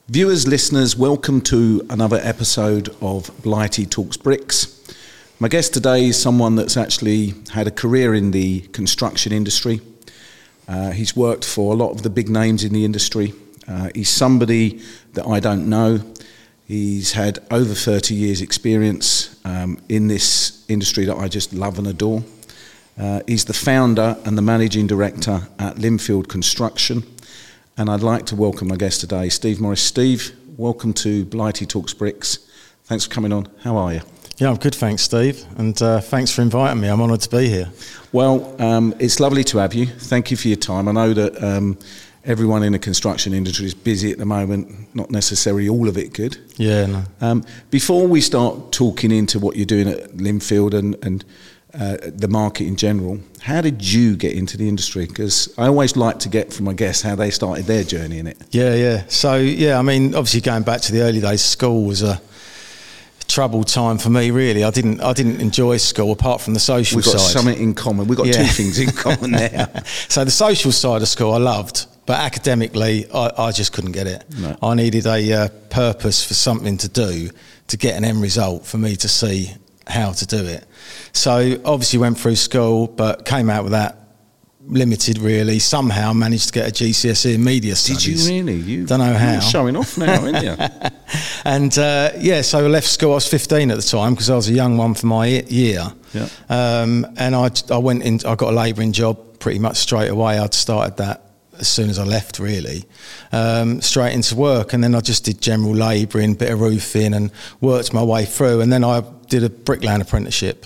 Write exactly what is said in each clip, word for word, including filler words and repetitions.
Viewers, listeners, welcome to another episode of Blighty Talks Bricks. My guest today is someone that's actually had a career in the construction industry. Uh, he's worked for a lot of the big names in the industry. Uh, he's somebody that I don't know. He's had over thirty years experience um, in this industry that I just love and adore. Uh, he's the founder and the managing director at Linfield Construction. And I'd like to welcome my guest today, Steve Morris. Steve, welcome to Blighty Talks Bricks. Thanks for coming on. How are you? Yeah, I'm good, thanks, Steve. And uh, thanks for inviting me. I'm honoured to be here. Well, um, it's lovely to have you. Thank you for your time. I know that um, everyone in the construction industry is busy at the moment, not necessarily all of it good. Yeah, no. Um, before we start talking into what you're doing at Linfield and, and uh, the market in general, how did you get into the industry? Because I always like to get from my guests how they started their journey in it. Yeah, yeah. So, yeah, I mean, obviously going back to the early days, school was a troubled time for me, really. I didn't I didn't enjoy school apart from the social We've got side. something in common. We've got Yeah. two things in common there. So the social side of school I loved, but academically I, I just couldn't get it. No. I needed a uh, purpose for something to do to get an end result for me to see how to do it. So obviously went through school, but came out with that limited, really. Somehow managed to get a G C S E in media studies. Did you really? You don't know how. You're showing off now, aren't you? And uh, yeah, so I left school. I was fifteen at the time because I was a young one for my year. Yeah. Um, and I, I went in. I got a labouring job pretty much straight away. I'd started that as soon as I left, really, um, straight into work. And then I just did general labouring, bit of roofing, and worked my way through. And then I did a bricklaying apprenticeship.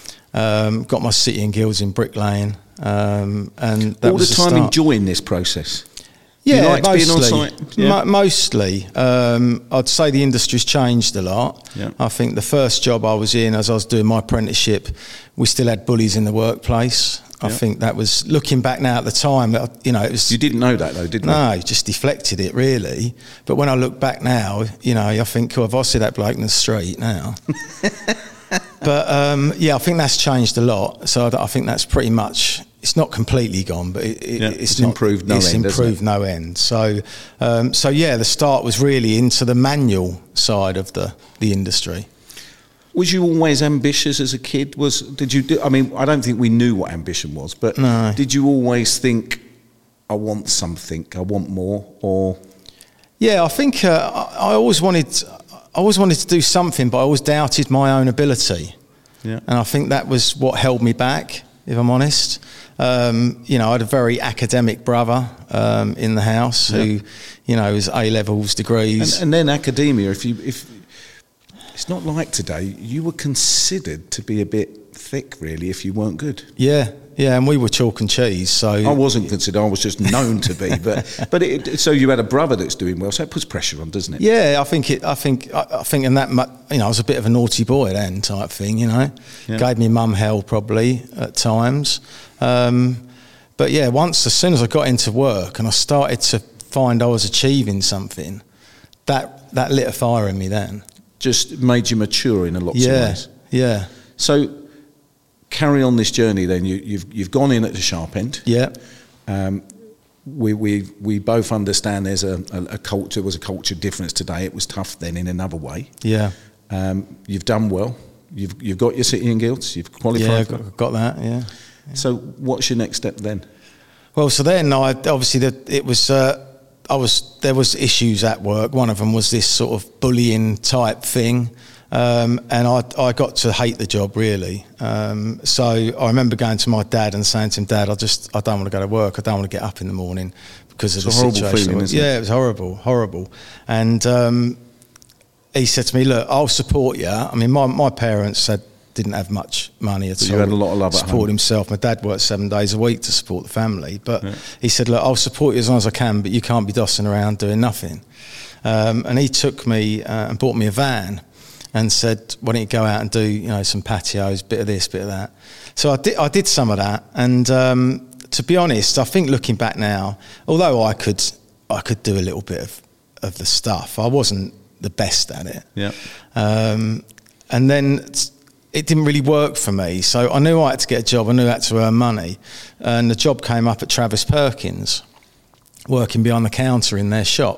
Um, got my City and Guilds in bricklaying. Um, and that all was the time start. enjoying this process. Yeah, you liked mostly. being on site? Yeah. Mo- mostly. Um, I'd say the industry's changed a lot. Yeah. I think the first job I was in, as I was doing my apprenticeship, we still had bullies in the workplace. I Yeah. think that was, looking back now at the time, you know, it was... You didn't know that though, did you? No, just deflected it, really. But when I look back now, you know, I think, oh, if I see that bloke in the street now... But um, yeah, I think that's changed a lot. So I, I think that's pretty much, it's not completely gone, but it, it, Yeah, it's, it's not, improved no it's end, hasn't improved it? no end. So, um, so yeah, the start was really into the manual side of the, the industry. Was you always ambitious as a kid? Was did you? Do, I mean, I don't think we knew what ambition was, but No. did you always think, "I want something, I want more"? Or Yeah, I think uh, I, I always wanted, I always wanted to do something, but I always doubted my own ability. yeah, And I think that was what held me back, if I'm honest. Um, you know, I had a very academic brother um, in the house who, Yeah. you know, was A-levels, degrees. and, and then academia. If you, if it's not like today, you were considered to be a bit thick, really, if you weren't good. yeah, yeah, and we were chalk and cheese, so... I wasn't considered. I was just known to be. But but it, so you had a brother that's doing well, so it puts pressure on, doesn't it? Yeah, I think it. I think. I, I think, in that, mu- you know, I was a bit of a naughty boy then, type thing. You know, Yeah. gave me mum hell probably at times. Um, but yeah, once as soon as I got into work and I started to find I was achieving something, that that lit a fire in me then. Just made you mature in a lot of Yeah, ways. yeah, So carry on this journey. Then you, you've you've gone in at the sharp end. yeah, Um, we we we both understand there's a, a, a culture. Was a culture difference today. It was tough then in another way. yeah, Um, you've done well. You've you've got your City and Guilds. You've qualified. yeah. for- Got, got that. Yeah. So what's your next step then? Well, so then I obviously the, it was uh, I was there was issues at work. One of them was this sort of bullying type thing, um, and I I got to hate the job really. Um, so I remember going to my dad and saying to him, "Dad, I just I don't want to go to work. I don't want to get up in the morning because of It's the a horrible situation." feeling, isn't it? Yeah, it was horrible, horrible. And um, he said to me, "Look, I'll support you." I mean, my my parents had. Didn't have much money at But all. you had a lot of love at Support home. himself. My dad worked seven days a week to support the family. But Yeah. he said, look, I'll support you as long as I can, but you can't be dossing around doing nothing. Um, and he took me uh, and bought me a van and said, why don't you go out and do, you know, some patios, bit of this, bit of that. So I did, I did some of that. And um, to be honest, I think looking back now, although I could, I could do a little bit of, of the stuff, I wasn't the best at it. Yeah. Um, and then it didn't really work for me. So I knew I had to get a job. I knew I had to earn money. And the job came up at Travis Perkins, working behind the counter in their shop.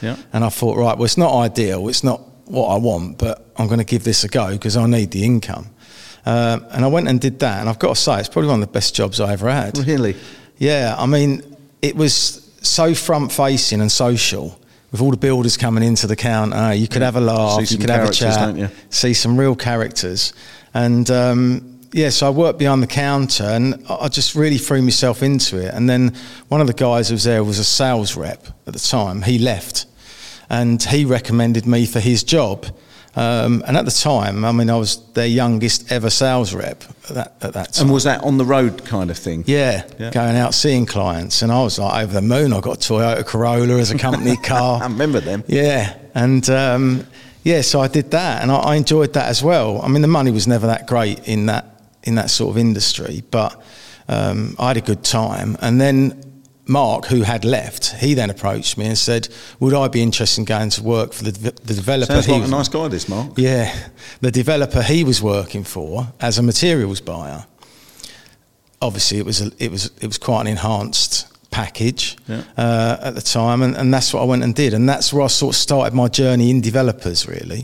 Yeah. And I thought, right, well, it's not ideal, it's not what I want, but I'm going to give this a go because I need the income. Um, and I went and did that, and I've got to say, it's probably one of the best jobs I ever had. Really? Yeah, I mean, it was so front-facing and social. With all the builders coming into the counter, you could have a laugh, you could have a chat, don't you? See some real characters. And um, yeah, so I worked behind the counter, and I just really threw myself into it. And then one of the guys who was there was a sales rep at the time. He left, and he recommended me for his job. Um, and at the time, I mean, I was their youngest ever sales rep at that, at that time. And was that on the road kind of thing? Yeah, yeah, going out seeing clients. And I was like over the moon. I got a Toyota Corolla as a company car. I remember them. Yeah, and um, yeah, so I did that, and I, I enjoyed that as well. I mean, the money was never that great in that in that sort of industry, but um, I had a good time. And then Mark, who had left, he then approached me and said, would I be interested in going to work for the, the developer? Sounds he like was, a nice guy, this Mark. Yeah, the developer he was working for as a materials buyer. Obviously, it was a, it was it was quite an enhanced package yeah. uh, at the time, and, and that's what I went and did, and that's where I sort of started my journey in developers, really.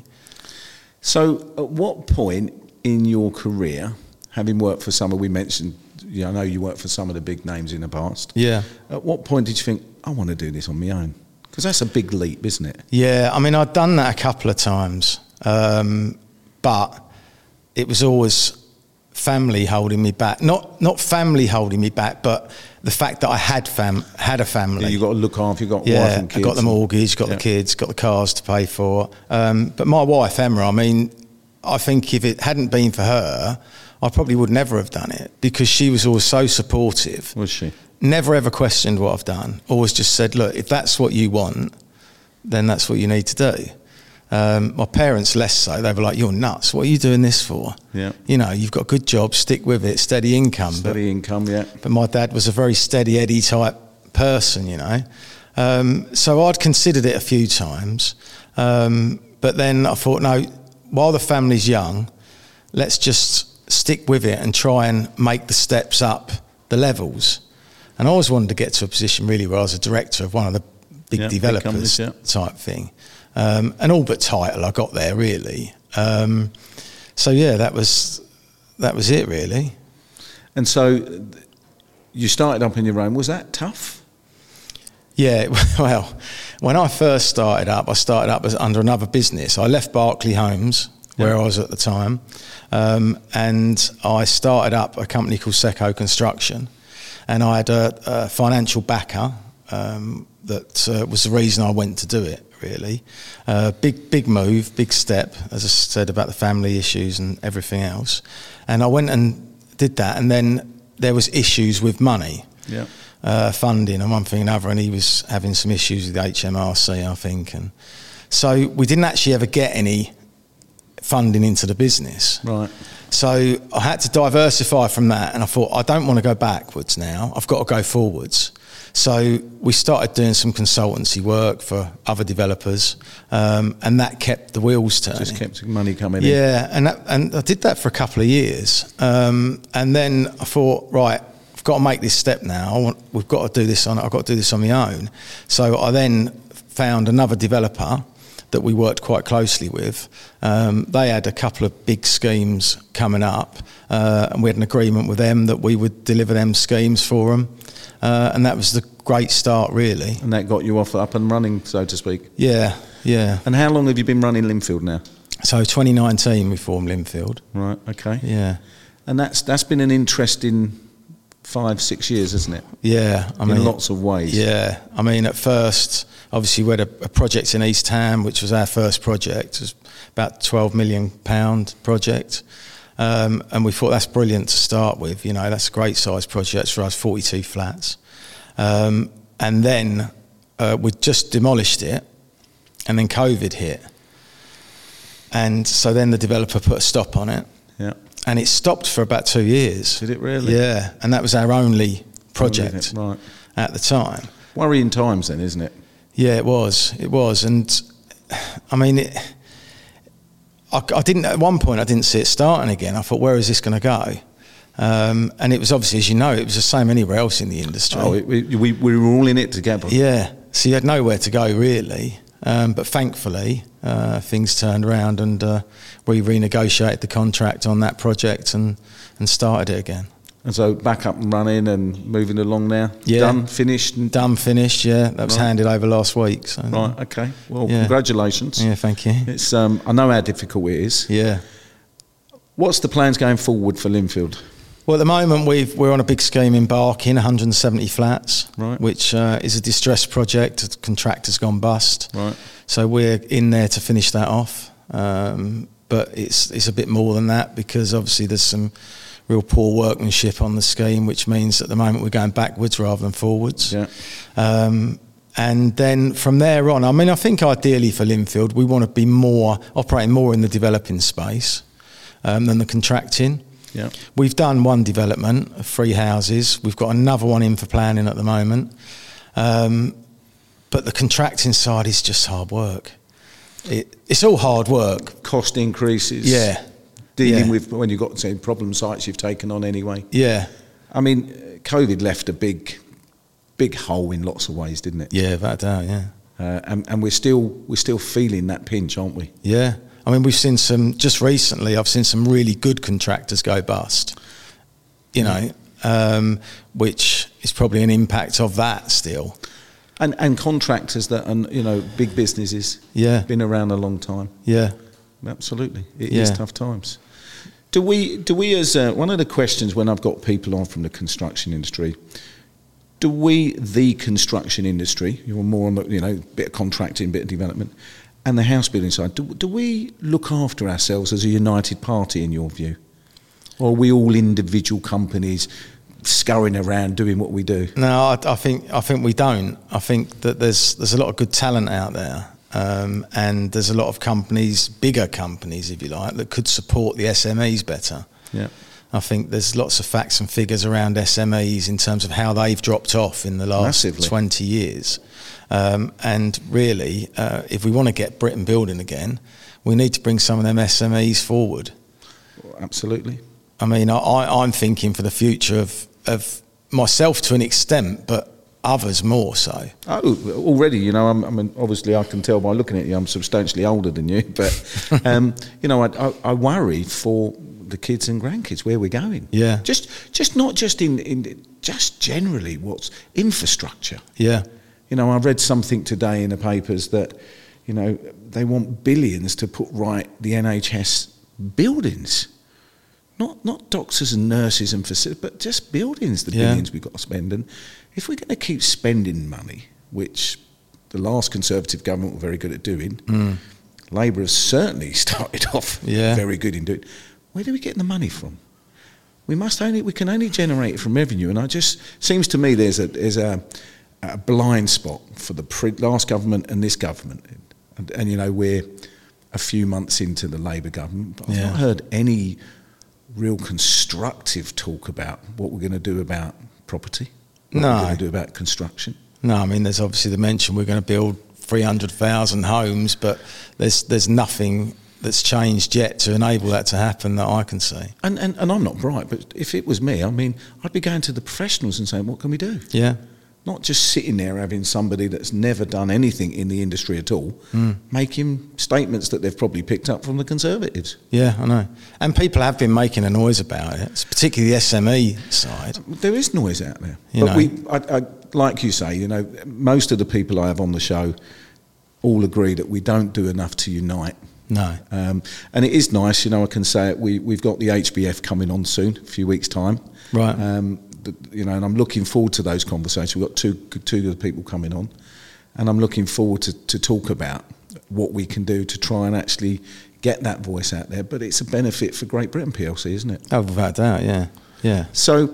So, at what point in your career, having worked for some of, we mentioned, yeah, I know you worked for some of the big names in the past. Yeah. At what point did you think, I want to do this on my own? Because that's a big leap, isn't it? Yeah, I mean, I'd done that a couple of times, um, but it was always family holding me back. Not not family holding me back, but the fact that I had fam had a family. Yeah, you got to look after. You got yeah, wife and kids. I got the mortgage, got yeah. the kids, got the cars to pay for. Um, but my wife Emma, I mean, I think if it hadn't been for her, I probably would never have done it, because she was always so supportive. Was she? Never ever questioned what I've done. Always just said, look, if that's what you want, then that's what you need to do. Um, my parents less so. They were like, you're nuts. What are you doing this for? Yeah. You know, you've got a good job, stick with it, steady income. Steady but, income, yeah. But my dad was a very steady Eddie type person, you know. Um, so I'd considered it a few times. Um, but then I thought, no, while the family's young, let's just stick with it and try and make the steps up the levels. And I always wanted to get to a position really where I was a director of one of the big yeah, developers big companies, yeah. type thing. Um, and all but title, I got there really. Um, so yeah, that was that was it really. And so you started up in your own. Was that tough? Yeah, well, when I first started up, I started up as under another business. I left Berkeley Homes, where yeah. I was at the time, um, and I started up a company called Seco Construction. And I had a, a financial backer um, that uh, was the reason I went to do it, really. Uh, big, big move, big step, as I said, about the family issues and everything else. And I went and did that, and then there was issues with money, yeah. uh, funding and one thing and another, and he was having some issues with H M R C, I think. And so we didn't actually ever get any funding into the business. Right. So I had to diversify from that, and I thought, I don't want to go backwards now. I've got to go forwards. So we started doing some consultancy work for other developers, um, and that kept the wheels turning. Just kept money coming yeah, in. Yeah, and that, and I did that for a couple of years, um, and then I thought, right, I've got to make this step now. I want, we've got to do this on. I've got to do this on my own. So I then found another developer that we worked quite closely with. Um, they had a couple of big schemes coming up, uh, and we had an agreement with them that we would deliver them schemes for them, uh, and that was the great start, really. And that got you off up and running, so to speak. Yeah, yeah. And how long have you been running Linfield now? So twenty nineteen we formed Linfield. Right, okay. Yeah. And that's that's been an interesting five, six years, isn't it? Yeah, I mean, in lots of ways. Yeah, I mean, at first, obviously, we had a, a project in East Ham, which was our first project. It was about twelve million pound project, um, and we thought that's brilliant to start with. You know, that's a great size project for us, forty-two flats, um, and then uh, we just demolished it, and then COVID hit, and so then the developer put a stop on it. Yeah. And it stopped for about two years. Did it really? Yeah, and that was our only project right. at the time. Worrying times then, isn't it? Yeah, it was. It was. And, I mean, it, I, I didn't, at one point I didn't see it starting again. I thought, where is this going to go? Um, and it was obviously, as you know, it was the same anywhere else in the industry. Oh, it, we, we, we were all in it together. Yeah, so you had nowhere to go, really. Um, but thankfully, uh, things turned around, and uh, we renegotiated the contract on that project and, and started it again. And so back up and running and moving along now? Yeah. Done, finished? And Done, finished, yeah. That was right. handed over last week. So. Right, okay. Well, yeah. congratulations. Yeah, thank you. It's um, I know how difficult it is. Yeah. What's the plans going forward for Linfield? Well, at the moment, we've, we're on a big scheme in Barking, one hundred seventy flats, right. which uh, is a distressed project. The contractor's gone bust. Right. So we're in there to finish that off. Um, but it's it's a bit more than that, because obviously there's some real poor workmanship on the scheme, which means at the moment we're going backwards rather than forwards. Yeah. Um, and then from there on, I mean, I think ideally for Linfield, we want to be more, operating more in the developing space um, than the contracting. Yeah. We've done one development of three houses. We've got another one in for planning at the moment. Um, but the contracting side is just hard work. It, it's all hard work. Cost increases. Yeah. Dealing yeah. with when you've got say, problem sites you've taken on anyway. Yeah. I mean, COVID left a big, big hole in lots of ways, didn't it? Yeah, without a doubt, yeah. Uh, and, and we're still we're still feeling that pinch, aren't we? Yeah. I mean, we've seen some, just recently, I've seen some really good contractors go bust, you know, um, which is probably an impact of that still. And and contractors that are, you know, big businesses, yeah, been around a long time. Yeah. Absolutely. It yeah. is tough times. Do we, do we as, uh, one of the questions when I've got people on from the construction industry, do we, the construction industry, you're more on the, you know, bit of contracting, bit of development, and the house building side, do, do we look after ourselves as a united party in your view? Or are we all individual companies scurrying around doing what we do? No, I, I think I think we don't. I think that there's there's a lot of good talent out there, um, and there's a lot of companies, bigger companies, if you like, that could support the S M Es better. Yeah. I think there's lots of facts and figures around S M Es in terms of how they've dropped off in the last Massively. twenty years. Um, and really, uh, if we want to get Britain building again, we need to bring some of them S M Es forward. Absolutely. I mean, I, I'm thinking for the future of, of myself to an extent, but others more so. Oh, already, you know, I'm, I mean, obviously I can tell by looking at you, I'm substantially older than you, but, um, you know, I, I, I worry for the kids and grandkids where we're going. Yeah. Just, just not just in, in, just generally what's infrastructure. Yeah. You know, I read something today in the papers that, you know, they want billions to put right the N H S buildings. Not not doctors and nurses and facilities, but just buildings, the yeah. billions we've got to spend. And if we're going to keep spending money, which the last Conservative government were very good at doing, mm. Labour has certainly started off yeah. very good in doing, where do we get the money from? We must only, we can only generate it from revenue. And I just, seems to me there's a, there's a, a blind spot for the pre, last government and this government. And, and, you know, we're a few months into the Labour government, but I've yeah. not heard any real constructive talk about what we're going to do about property, what no. we're going to do about construction. No, I mean, there's obviously the mention we're going to build three hundred thousand homes, but there's there's nothing that's changed yet to enable that to happen that I can see. And, and and I'm not bright, but if it was me, I mean, I'd be going to the professionals and saying, what can we do? Yeah. Not just sitting there having somebody that's never done anything in the industry at all, mm. making statements that they've probably picked up from the Conservatives. Yeah, I know. And people have been making a noise about it, it's particularly the S M E side. There is noise out there. You but know. we, I, I, like you say, you know, most of the people I have on the show all agree that we don't do enough to unite. No. Um, and it is nice, you know, I can say it, we, we've got the H B F coming on soon, a few weeks' time. Right. Um, you know, and I'm looking forward to those conversations. We've got two two of the people coming on, and I'm looking forward to, to talk about what we can do to try and actually get that voice out there. But it's a benefit for Great Britain P L C, isn't it? Oh, without doubt, yeah, yeah. So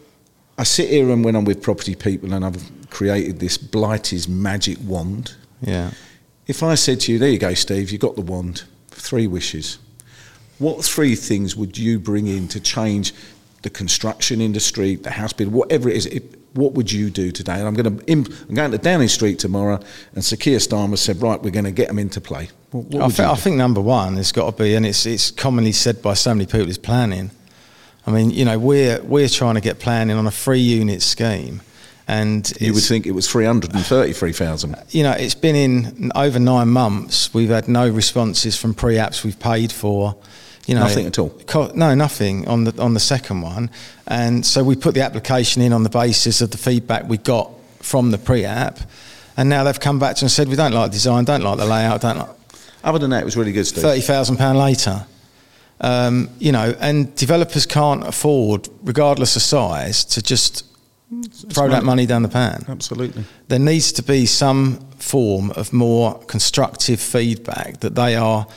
I sit here, and when I'm with property people, and I've created this Blighty's magic wand. Yeah. If I said to you, there you go, Steve, you got the wand, three wishes. What three things would you bring in to change the construction industry, the house building, whatever it is, it, what would you do today? And I'm going to, imp, I'm going to Downing Street tomorrow, and Sir Keir Starmer said, right, we're going to get them into play. What, what I, would th- you I do? think number one has got to be, and it's it's commonly said by so many people, is planning. I mean, you know, we're we're trying to get planning on a three unit scheme, And you would think it was three hundred thirty-three thousand. You know, it's been in over nine months. We've had no responses from pre-apps we've paid for. You know, nothing at all. Co- no, nothing on the on the second one. And so we put the application in on the basis of the feedback we got from the pre-app, and now they've come back to us and said we don't like the design, don't like the layout, don't like. Other than that, it was really good, Steve. Thirty thousand pound later. Um, you know, and developers can't afford, regardless of size, to just it's throw money. that money down the pan. Absolutely. There needs to be some form of more constructive feedback that they are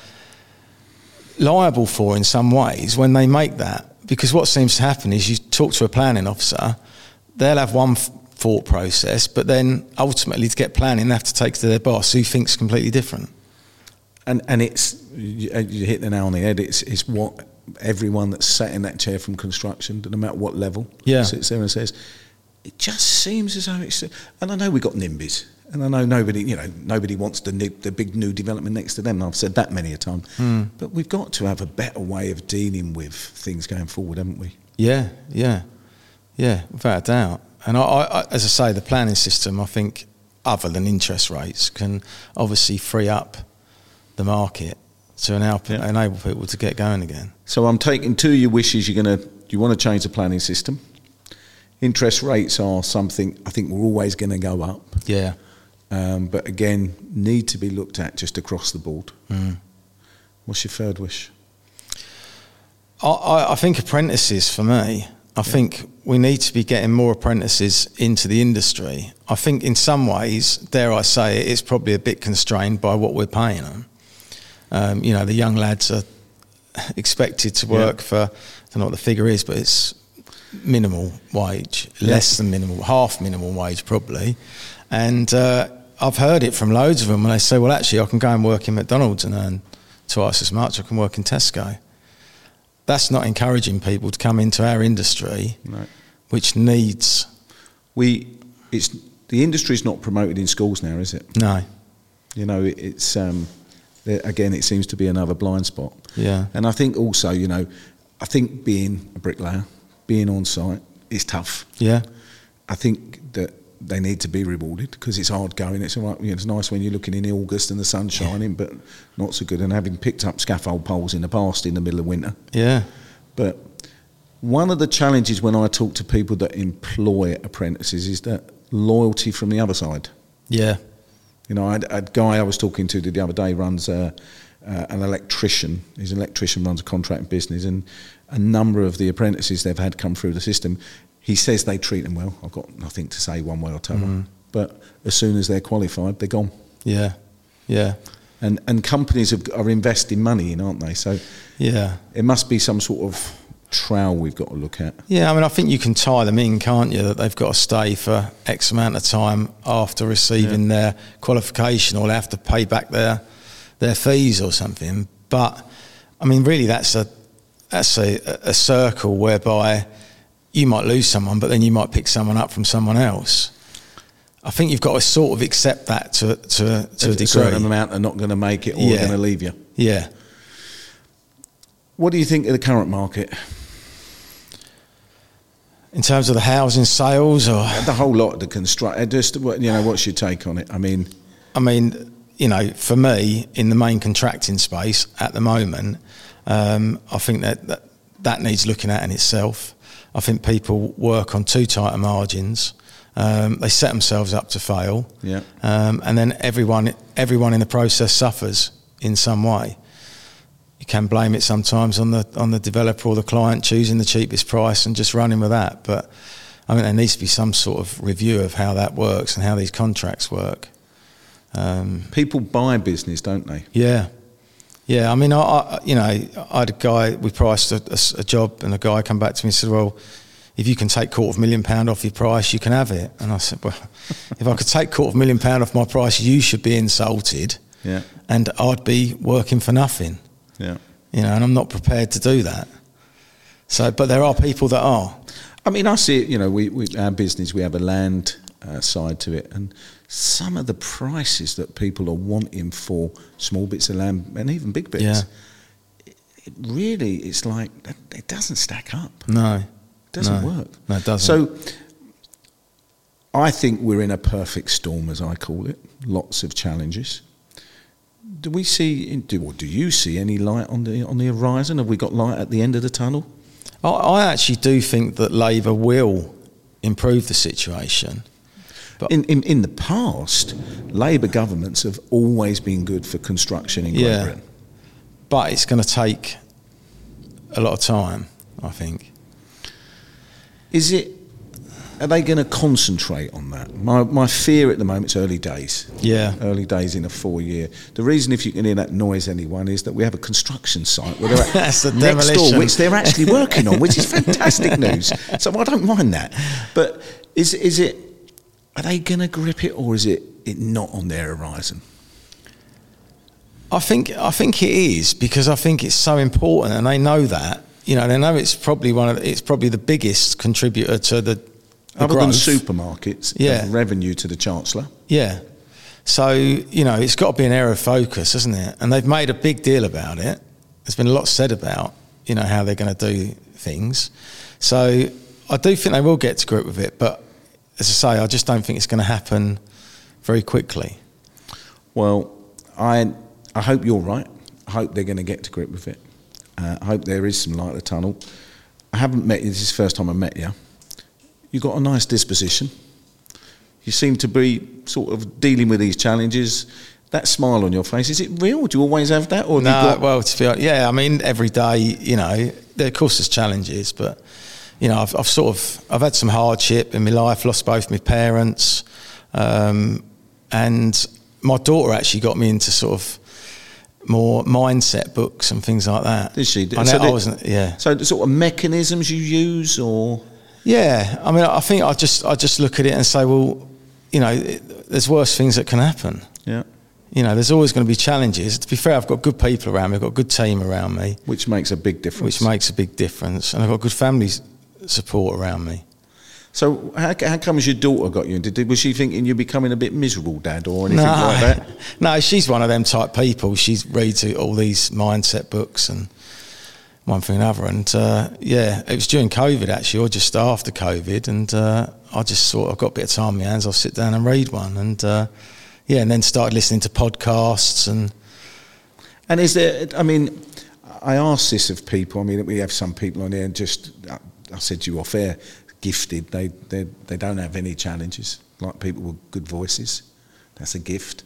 liable for in some ways when they make that. Because what seems to happen is you talk to a planning officer, they'll have one f- thought process, but then ultimately to get planning they have to take to their boss who thinks completely different. And and it's, you, you hit the nail on the head, it's it's what everyone that's sat in that chair from construction, no matter what level, yeah. sits there and says, it just seems as though it's, and I know we've got NIMBYs, and I know nobody, you know, nobody wants the the big new development next to them, and I've said that many a time, mm. but we've got to have a better way of dealing with things going forward, haven't we? Yeah, yeah, yeah, without a doubt. And I, I, as I say, the planning system, I think, other than interest rates, can obviously free up the market to enable, yeah. enable people to get going again. So I'm taking two of your wishes. You're going to, you want to change the planning system. Interest rates are something I think we're always going to go up. Yeah. Um, but again, need to be looked at just across the board. Mm. What's your third wish? I, I think apprentices for me. I yeah. think we need to be getting more apprentices into the industry. I think in some ways, dare I say it, it's probably a bit constrained by what we're paying them. Um, you know, the young lads are expected to work yeah. for, I don't know what the figure is, but it's minimal wage, yeah. less than minimal, half minimum wage probably. And uh, I've heard it from loads of them when they say, well, actually, I can go and work in McDonald's and earn twice as much. I can work in Tesco. That's not encouraging people to come into our industry, no. which needs... We, it's the industry's not promoted in schools now, is it? No. You know, it, it's... Um, again, it seems to be another blind spot. Yeah. And I think also, you know, I think being a bricklayer, being on site is tough. Yeah. I think that they need to be rewarded because it's hard going. It's all right, you know, it's nice when you're looking in August and the sun's shining, yeah. but not so good. And having picked up scaffold poles in the past in the middle of winter. Yeah. But one of the challenges when I talk to people that employ apprentices is that loyalty from the other side. Yeah. You know, I had a guy I was talking to the other day runs a, uh, an electrician. He's an electrician, runs a contracting business, and a number of the apprentices they've had come through the system, he says they treat them well. I've got nothing to say one way or t'other. Mm. But as soon as they're qualified, they're gone. Yeah, yeah. And and companies have, are investing money in, aren't they? So yeah, it must be some sort of trail we've got to look at. Yeah, I mean, I think you can tie them in, can't you, that they've got to stay for X amount of time after receiving yeah. their qualification, or they have to pay back their their fees or something. But I mean, really, that's a that's a, a circle whereby you might lose someone, but then you might pick someone up from someone else. I think you've got to sort of accept that to to, to a degree. A certain amount are not going to make it, or yeah. are going to leave you. Yeah. What do you think of the current market? In terms of the housing sales, or the whole lot of the construct, just you know, what's your take on it? I mean, I mean, you know, for me, in the main contracting space at the moment, um, I think that, that that needs looking at in itself. I think people work on too tight margins. Um, they set themselves up to fail, yeah. um, and then everyone, everyone in the process suffers in some way. You can blame it sometimes on the on the developer or the client choosing the cheapest price and just running with that. But I mean, there needs to be some sort of review of how that works and how these contracts work. Um, People buy business, don't they? Yeah, yeah. I mean, I, I you know, I had a guy, we priced a, a, a job, and a guy come back to me and said, "Well, if you can take quarter of a million pound off your price, you can have it." And I said, "Well, if I could take quarter of a million pound off my price, you should be insulted, yeah, and I'd be working for nothing." Yeah, you know, and I'm not prepared to do that. So, but there are people that are. I mean, I see it. You know, we, we our business, we have a land uh, side to it, and some of the prices that people are wanting for small bits of land and even big bits, yeah. it, it really, it's like it doesn't stack up. No, it doesn't no. work. No, it doesn't. So, I think we're in a perfect storm, as I call it. Lots of challenges. Do we see, do, or do you see any light on the on the horizon? Have we got light at the end of the tunnel? I, I actually do think that Labour will improve the situation. But in, in in the past, Labour governments have always been good for construction in Great yeah, Britain. But it's going to take a lot of time, I think. Is it? Are they going to concentrate on that? My my fear at the moment, it's early days. Yeah. Early days in a four-year. The reason, if you can hear that noise, anyone, is that we have a construction site where they're at That's the next demolition. door, which they're actually working on, which is fantastic news. So I don't mind that. But is is it? Are they going to grip it, or is it it not on their horizon? I think I think it is, because I think it's so important, and they know that. You know, they know it's probably one of the, it's probably the biggest contributor to the, the Other growth. than supermarkets, Yeah. revenue to the Chancellor. Yeah. So, you know, it's got to be an area of focus, hasn't it? And they've made a big deal about it. There's been a lot said about, you know, how they're going to do things. So I do think they will get to grip with it. But as I say, I just don't think it's going to happen very quickly. Well, I I hope you're right. I hope they're going to get to grip with it. Uh, I hope there is some light at the tunnel. I haven't met you. This is the first time I met you. You've got a nice disposition. You seem to be sort of dealing with these challenges. That smile on your face, is it real? Do you always have that? Or have No, you got... well, to be honest, yeah, I mean, every day, you know, there, of course there's challenges, but, you know, I've, I've sort of, I've had some hardship in my life, lost both my parents, um, and my daughter actually got me into sort of more mindset books and things like that. Did she? I, so know, the, I wasn't, yeah. So the sort of mechanisms you use, or... Yeah, I mean, I think I just I just look at it and say, well, you know, it, there's worse things that can happen. Yeah. You know, there's always going to be challenges. To be fair, I've got good people around me. I've got a good team around me. Which makes a big difference. Which makes a big difference. And I've got good family support around me. So how, how come your daughter got you into it? Was she thinking you're becoming a bit miserable, Dad, or anything no, like that? No, she's one of them type people. She reads all these mindset books and one thing and another. And, uh, yeah, it was during COVID, actually, or just after COVID. And uh, I just thought, I've got a bit of time on my hands, I'll sit down and read one. And, uh, yeah, and then started listening to podcasts. And and is there, I mean, I ask this of people. I mean, we have some people on here and just, I said to you off air, gifted. They, they, they don't have any challenges, like people with good voices. That's a gift.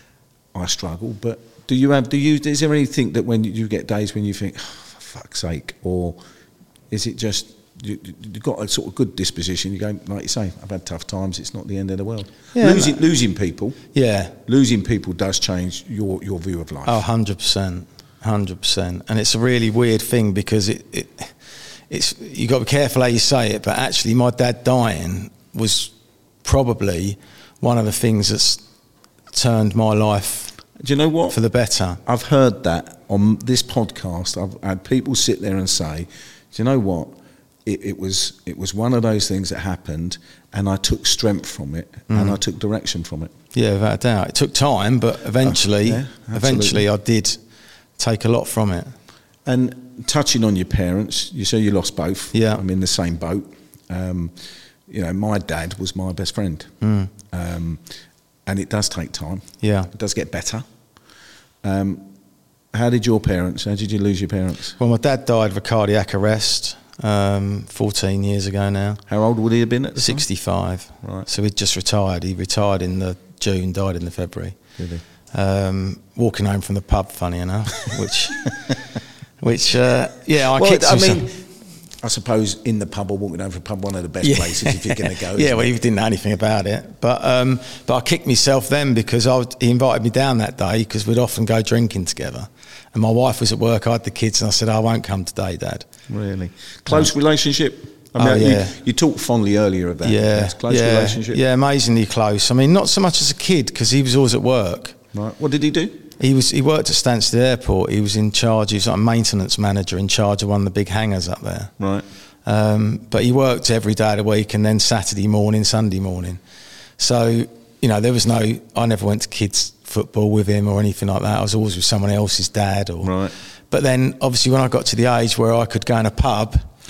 I struggle. But do you have, do you, is there anything that when you get days when you think, oh, fuck's sake, or is it just you, you've got a sort of good disposition? You go, like you say, I've had tough times. It's not the end of the world. Yeah, losing, losing people, yeah, losing people does change your, your view of life. Oh, one hundred percent, one hundred percent. And it's a really weird thing because it, it it's you got to be careful how you say it. But actually, my dad dying was probably one of the things that's turned my life. Do you know what? For the better. I've heard that on this podcast. I've had people sit there and say, do you know what? It, it was it was one of those things that happened, and I took strength from it, mm. and I took direction from it. Yeah, without a doubt. It took time, but eventually, uh, yeah, eventually I did take a lot from it. And touching on your parents, you say you lost both. Yeah. I'm in the same boat. Um, you know, my dad was my best friend. Mm. Um, And it does take time. Yeah. It does get better. Um, how did your parents, how did you lose your parents? Well, my dad died of a cardiac arrest um, fourteen years ago now. How old would he have been at the sixty-five. Time? Right. So he'd just retired. He retired in the June, died in the February. Really? Um, walking home from the pub, funny enough, which, which uh, yeah, I well, kicked I myself. mean, I suppose in the pub or walking over the pub, one of the best yeah. places if you're going to go. Yeah, well, it? he didn't know anything about it. But um, but I kicked myself then because I was, he invited me down that day because we'd often go drinking together. And my wife was at work, I had the kids, and I said, oh, I won't come today, Dad. Really? Close um, relationship? I mean, oh, yeah. you, you talked fondly earlier of that. Yeah. Yes, close yeah, relationship? Yeah, amazingly close. I mean, not so much as a kid because he was always at work. Right. What did he do? He was. He worked at Stansted Airport. He was in charge, he was like a maintenance manager in charge of one of the big hangars up there. Right. Um, but he worked every day of the week and then Saturday morning, Sunday morning. So, you know, there was no, I never went to kids' football with him or anything like that. I was always with someone else's dad. Or, right. But then, obviously, when I got to the age where I could go in a pub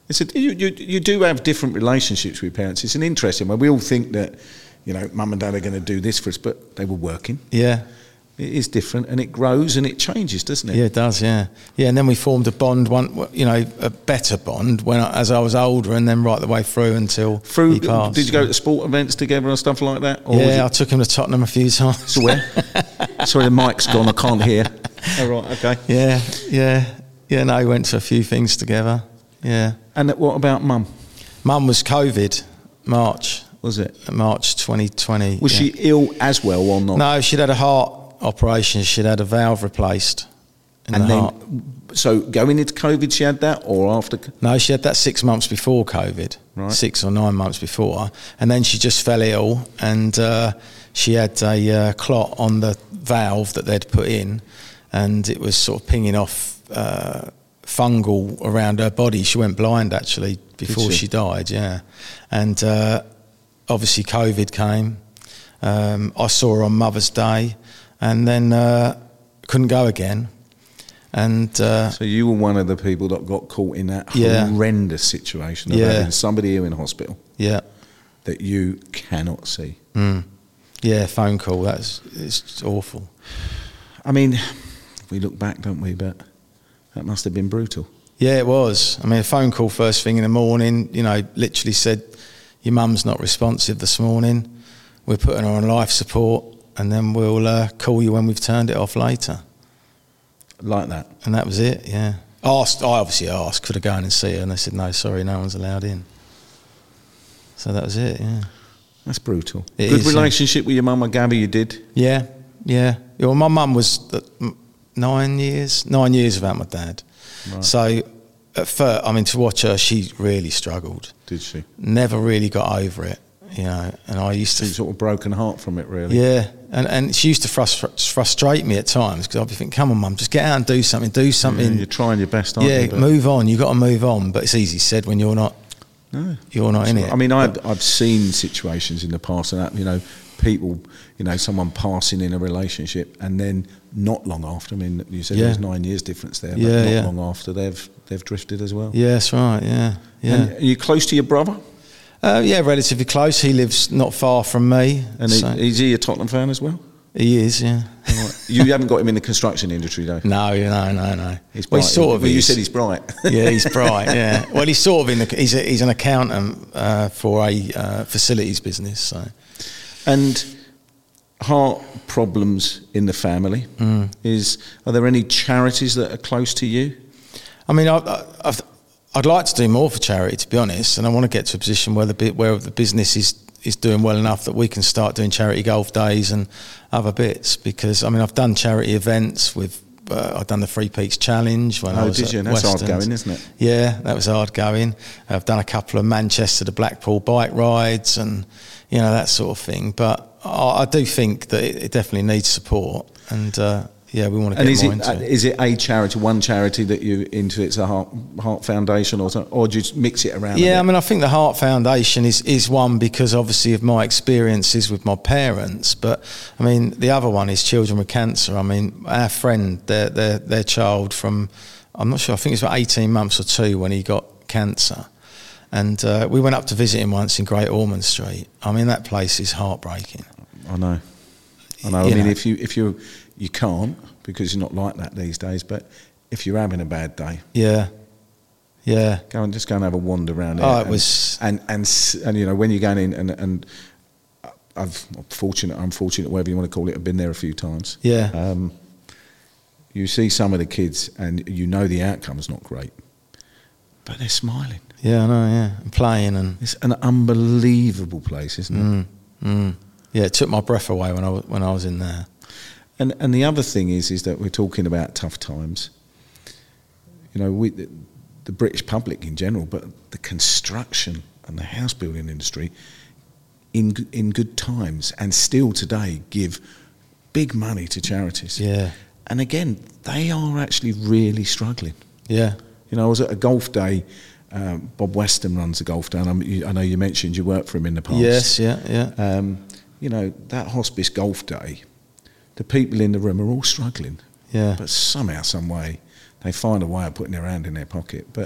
It's a, you, you, you do have different relationships with parents. It's an interesting one. We all think that, you know, mum and dad are going to do this for us, but they were working. Yeah. It is different, and it grows and it changes, doesn't it? Yeah, it does. Yeah, yeah. And then we formed a bond, one, you know, a better bond when I, as I was older, and then right the way through until through. he passed. Did you go to sport events together and stuff like that? Or yeah, I took him to Tottenham a few times. So where? Sorry, the mic's gone. I can't hear. Oh, right. Okay. Yeah, yeah, yeah. No, we went to a few things together. Yeah. And what about mum? Mum was COVID, March. Was it March twenty twenty? Was yeah. she ill as well or not? No, she'd had a heart operation. She'd had a valve replaced in and the then, heart. So going into COVID, she had that, or after? No, she had that six months before COVID, right. six or nine months before, and then she just fell ill, and uh, she had a uh, clot on the valve that they'd put in, and it was sort of pinging off uh, fungal around her body. She went blind actually before she? she died. Yeah, and uh, obviously COVID came. Um, I saw her on Mother's Day. And then uh, couldn't go again. And uh, so you were one of the people that got caught in that yeah. horrendous situation of yeah. having somebody here in hospital yeah. that you cannot see. Mm. Yeah, phone call, that's it's awful. I mean, we look back, don't we, but that must have been brutal. Yeah, it was. I mean, a phone call first thing in the morning, you know, literally said, your mum's not responsive this morning, we're putting her on life support, and then we'll uh, call you when we've turned it off later. Like that? And that was it, yeah. Asked, I obviously asked, could I go in and see her? And they said, no, sorry, no one's allowed in. So that was it, yeah. That's brutal. It Good is, relationship yeah. with your mum, I gather you did? Yeah, yeah. yeah well, my mum was nine years, nine years without my dad. Right. So at first, I mean, to watch her, she really struggled. Did she? Never really got over it. You know, and I used to... sort of broken heart from it, really. Yeah, and, and she used to frustra- frustrate me at times because I'd be thinking, come on, mum, just get out and do something, do something. Yeah, you're trying your best, aren't yeah, you? Yeah, move on, you've got to move on, but it's easy said when you're not, no, you're not in it. I mean, I've, I've seen situations in the past, and that, you know, people, you know, someone passing in a relationship and then not long after, I mean, you said yeah. there's nine years difference there, but yeah, not yeah. long after, they've they've drifted as well. Yeah, that's right, yeah. yeah. And are you close to your brother? Uh, yeah, relatively close. He lives not far from me. And so. he, is he a Tottenham fan as well? He is, yeah. You haven't got him in the construction industry, though? No, no, no, no. He's bright. Well, he's sort of. Well, you said he's bright. Yeah, he's bright. Yeah. Well, he's sort of in the. He's a, he's an accountant uh, for a uh, facilities business. So. And heart problems in the family. Mm. Is are there any charities that are close to you? I mean, I, I, I've. I'd like to do more for charity, to be honest, and I want to get to a position where the where the business is, is doing well enough that we can start doing charity golf days and other bits. Because I mean, I've done charity events with uh, I've done the Three Peaks Challenge when oh, I was did at you? That's Westons. hard going, isn't it? Yeah, that was hard going. I've done a couple of Manchester to Blackpool bike rides and you know that sort of thing. But I, I do think that it, it definitely needs support and. Uh, Yeah, we want to get and is more it, into uh, it. Is it a charity, one charity that you into? It's a Heart, Heart Foundation, or something, or do you mix it around? Yeah, I mean, I think the Heart Foundation is is one because obviously of my experiences with my parents. But I mean, the other one is Children with Cancer. I mean, our friend, their their their child from, I'm not sure. I think it was about eighteen months or two when he got cancer, and uh, we went up to visit him once in Great Ormond Street. I mean, that place is heartbreaking. I know. I know. You I mean, know. if you if you you can't because you're not like that these days. But if you're having a bad day, yeah, yeah, go and just go and have a wander around. Oh, it it and, was, and, and and and you know when you're going in and and I've I'm fortunate, I'm fortunate, whatever you want to call it. I've been there a few times. Yeah. Um, you see some of the kids, and you know the outcome's not great, but they're smiling. Yeah, I know. Yeah, and playing and it's an unbelievable place, isn't it? Mm, mm. Yeah, it took my breath away when I was, when I was in there. And and the other thing is is that we're talking about tough times. You know, we the, the British public in general, but the construction and the house building industry in in good times and still today give big money to charities. Yeah. And again, they are actually really struggling. Yeah. You know, I was at a golf day. Um, Bob Weston runs a golf day. And I'm, you, I know you mentioned you worked for him in the past. Yes, yeah, yeah. Um, you know, that hospice golf day, the people in the room are all struggling. Yeah. But somehow, some way, they find a way of putting their hand in their pocket. But yeah.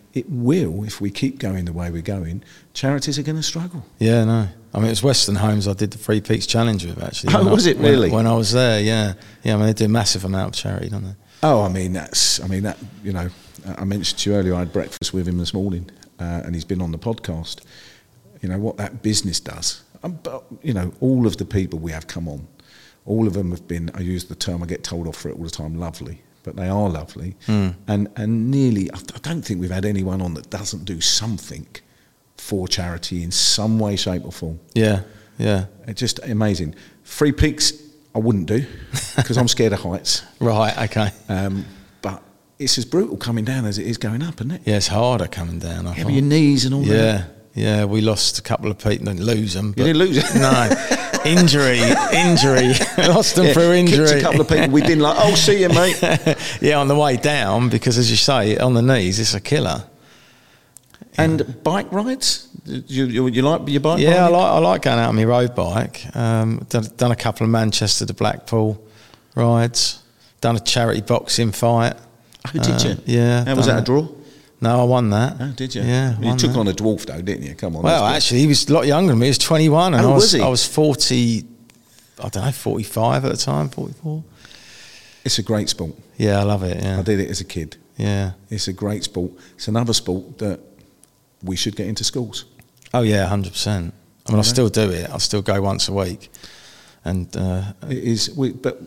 it will, if we keep going the way we're going, charities are going to struggle. Yeah, no. I mean, it was Western Homes I did the Three Peaks Challenge with, actually. Oh, was I, it really? When, when I was there, yeah. Yeah, I mean, they do a massive amount of charity, don't they? Oh, I mean, that's, I mean, that, you know, I mentioned to you earlier, I had breakfast with him this morning, uh, and he's been on the podcast. You know, what that business does. Um, but, you know, all of the people we have come on, all of them have been, I use the term, I get told off for it all the time, lovely. But they are lovely. Mm. And and nearly, I don't think we've had anyone on that doesn't do something for charity in some way, shape or form. Yeah, yeah. It's just amazing. Three Peaks, I wouldn't do, because I'm scared of heights. Right, okay. Um, but it's as brutal coming down as it is going up, isn't it? Yeah, it's harder coming down, I Yeah, thought. with your knees and all yeah, that. Yeah, yeah. We lost a couple of people, didn't lose them. You didn't lose it? No. Injury, injury. Lost them yeah, through injury. Kicked a couple of people we didn't like. Oh, see you, mate. Yeah, on the way down, because as you say, on the knees, it's a killer. And yeah. Bike rides? You, you, you like your bike? Yeah, riding? I like I like going out on my road bike. Um, done, done a couple of Manchester to Blackpool rides. Done a charity boxing fight. Oh, did uh, you? Yeah. How was that, a draw? No, I won that. Oh, did you? Yeah. You took that. on a dwarf, though, didn't you? Come on. Well, actually, he was a lot younger than me. He was twenty-one, and oh, I was, was he? I was forty. I don't know, forty-five at the time, forty-four. It's a great sport. Yeah, I love it. Yeah, I did it as a kid. Yeah, it's a great sport. It's another sport that we should get into schools. Oh yeah, hundred percent. I mean, I still do it. I still go once a week, and uh, it is. We, but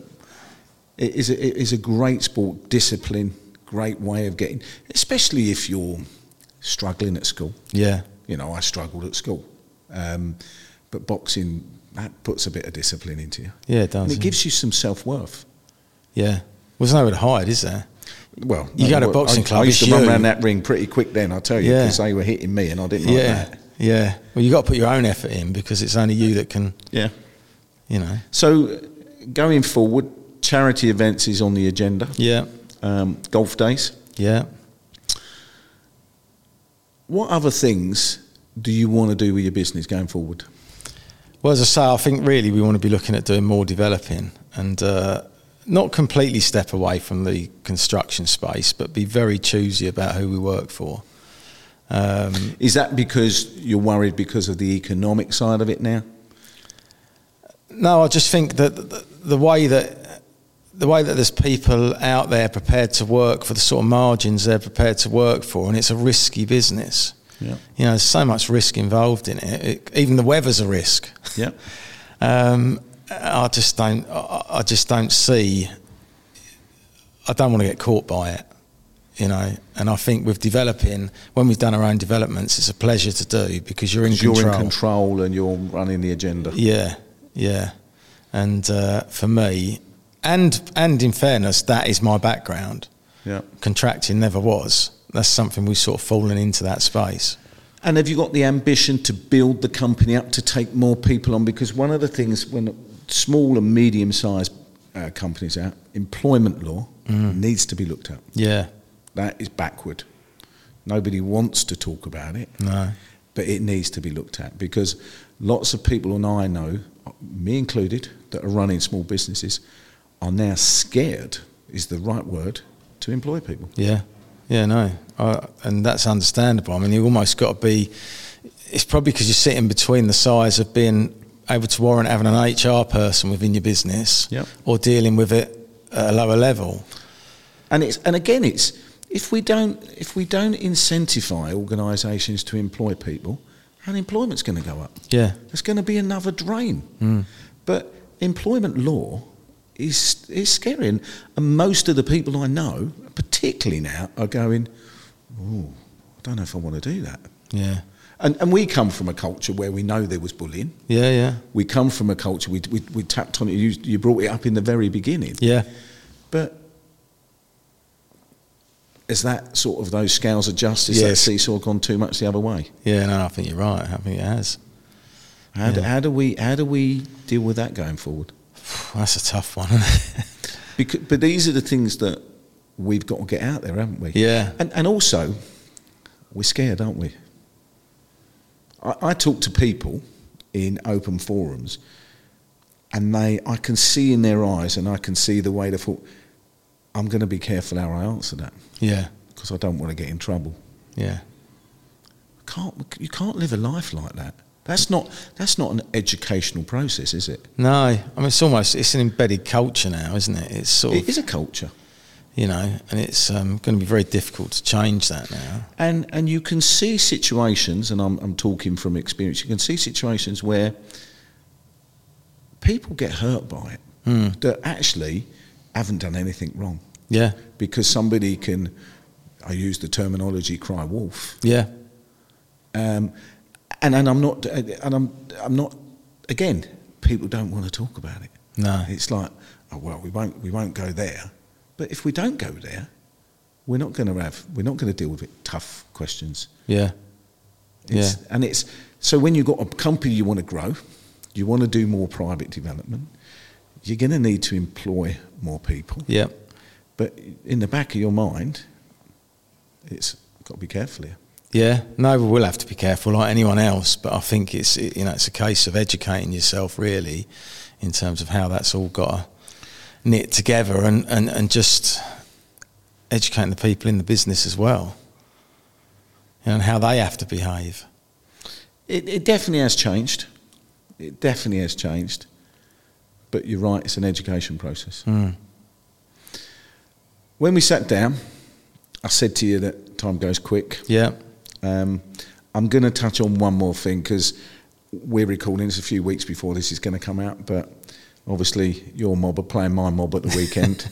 it is. A, it is a great sport. Discipline. Great way of getting, especially if you're struggling at school. Yeah. You know, I struggled at school. Um, but boxing, that puts a bit of discipline into you. Yeah, it does. And it yeah. gives you some self-worth. Yeah. Well, there's nowhere to hide, is there? Well, you no, go to a boxing I, club, I used to you. run around that ring pretty quick then, I'll tell you, because yeah. they were hitting me and I didn't yeah. like that. Yeah. Well, you got to put your own effort in because it's only you that can, yeah. you know. So, going forward, charity events is on the agenda. Yeah. Um, golf days. Yeah. What other things do you want to do with your business going forward? Well, as I say, I think really we want to be looking at doing more developing and uh, not completely step away from the construction space, but be very choosy about who we work for. Um, Is that because you're worried because of the economic side of it now? No, I just think that the, the way that the way that there's people out there prepared to work for the sort of margins they're prepared to work for, and it's a risky business. Yeah. You know, there's so much risk involved in it. it even the weather's a risk. Yeah. um, I just don't. I, I just don't see. I don't want to get caught by it. You know, and I think with developing, when we've done our own developments, it's a pleasure to do because you're in control. You're in control and you're running the agenda. Yeah, yeah. And uh, for me, and and in fairness, that is my background. Yeah. Contracting never was. That's something we've sort of fallen into that space. And have you got the ambition to build the company up to take more people on? Because one of the things when small and medium-sized uh, companies out, employment law mm. needs to be looked at. Yeah. That is backward. Nobody wants to talk about it. No. But it needs to be looked at because lots of people, and I know, me included, that are running small businesses are now scared, is the right word, to employ people. Yeah. Yeah, no. I, and that's understandable. I mean, you've almost got to be... It's probably because you're sitting between the size of being able to warrant having an H R person within your business yep. or dealing with it at a lower level. And it's and again, it's... If we don't, if we don't incentivise organisations to employ people, unemployment's going to go up. Yeah, there's going to be another drain. Mm. But employment law is is scary, and, and most of the people I know, particularly now, are going, "Oh, I don't know if I want to do that." Yeah, and and we come from a culture where we know there was bullying. Yeah, yeah. We come from a culture we we, we tapped on it. You, you brought it up in the very beginning. Yeah, but. Has that sort of those scales of justice, yes. that seesaw gone too much the other way? Yeah, no, I think you're right. I think it has. How, yeah. do, how do we how do we deal with that going forward? That's a tough one, isn't it? because, but these are the things that we've got to get out there, haven't we? Yeah. And and also, we're scared, aren't we? I, I talk to people in open forums, and they I can see in their eyes, and I can see the way they thought. I'm going to be careful how I answer that. Yeah. Because I don't want to get in trouble. Yeah. Can't you can't live a life like that. That's not that's not an educational process, is it? No, I mean it's almost it's an embedded culture now, isn't it? It's sort It of, is a culture, you know, and it's um, going to be very difficult to change that now. and and you can see situations, and I'm I'm talking from experience. You can see situations where people get hurt by it Mm. that actually haven't done anything wrong, Yeah, because somebody can, I use the terminology, cry wolf. yeah, Um, and and I'm not and I'm I'm not again. People don't want to talk about it. no, It's like, oh well, we won't we won't go there. But if we don't go there, we're not going to have we're not going to deal with it. Tough questions. yeah, It's, yeah, And it's so when you've got a company you want to grow, you want to do more private development. You're going to need to employ more people. yeah, But in the back of your mind, it's got to be careful here. yeah. No, we will have to be careful, like anyone else. But I think it's it, you know it's a case of educating yourself really, in terms of how that's all got to knit together, and, and, and just educating the people in the business as well, you know, and how they have to behave. It, it definitely has changed. It definitely has changed. But you're right, it's an education process. Mm. When we sat down, I said to you that time goes quick. Yeah, Um, I'm going to touch on one more thing, because we're recording this a few weeks before this is going to come out, but obviously your mob are playing my mob at the weekend.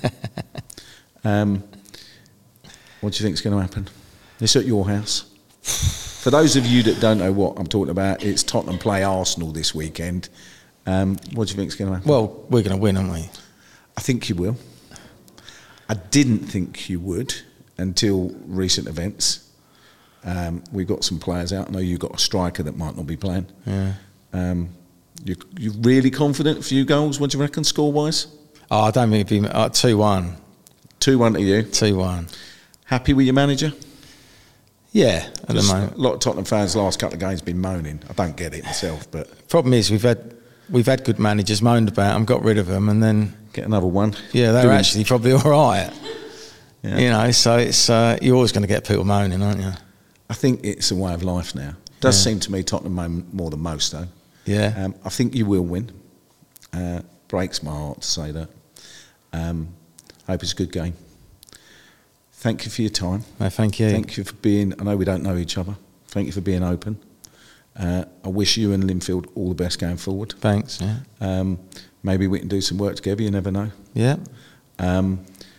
um, what do you think is going to happen? It's at your house. For those of you that don't know what I'm talking about, it's Tottenham play Arsenal this weekend. Um, what do you think is going to happen? well, we're going to win, aren't we? I think you will. I didn't think you would until recent events. Um, we've got some players out. I know you've got a striker that might not be playing. Yeah. Um, you, you're really confident? A few goals? What do you reckon, score-wise? Oh, I don't think it'd be uh, two one. two one to you. two one. Happy with your manager? Yeah, at the Just moment. a lot of Tottenham fans last couple of games been moaning. I don't get it myself, but Problem is, we've had we've had good managers, moaned about them, got rid of them, and then get another one. yeah, they're Doing- actually probably all right. Yeah. You know, so it's uh, you're always going to get people moaning, aren't you? I think it's a way of life now. Does Yeah. seem to me Tottenham moan more than most, though. Yeah. Um, I think you will win. Uh, breaks my heart to say that. Um, hope it's a good game. Thank you for your time. No, thank you. Thank you for being, I know we don't know each other. Thank you for being open. Uh, I wish you and Linfield all the best going forward. Thanks. Yeah. Um, maybe we can do some work together, you never know. Yeah. Um,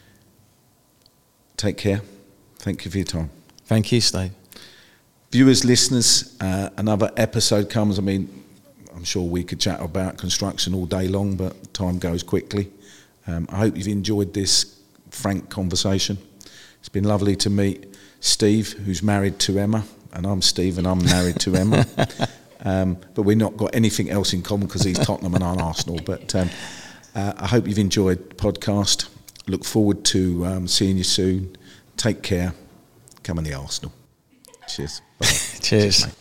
take care. Thank you for your time. Thank you, Steve. Viewers, listeners, uh, another episode comes. I mean, I'm sure we could chat about construction all day long, but time goes quickly. Um, I hope you've enjoyed this frank conversation. It's been lovely to meet Steve, who's married to Emma, and I'm Steve, and I'm married to Emma. Um, but we've not got anything else in common, because he's Tottenham and I'm Arsenal. But um, uh, I hope you've enjoyed the podcast. Look forward to um, seeing you soon. Take care. Come on the Arsenal. Cheers. Bye. Cheers. Mate.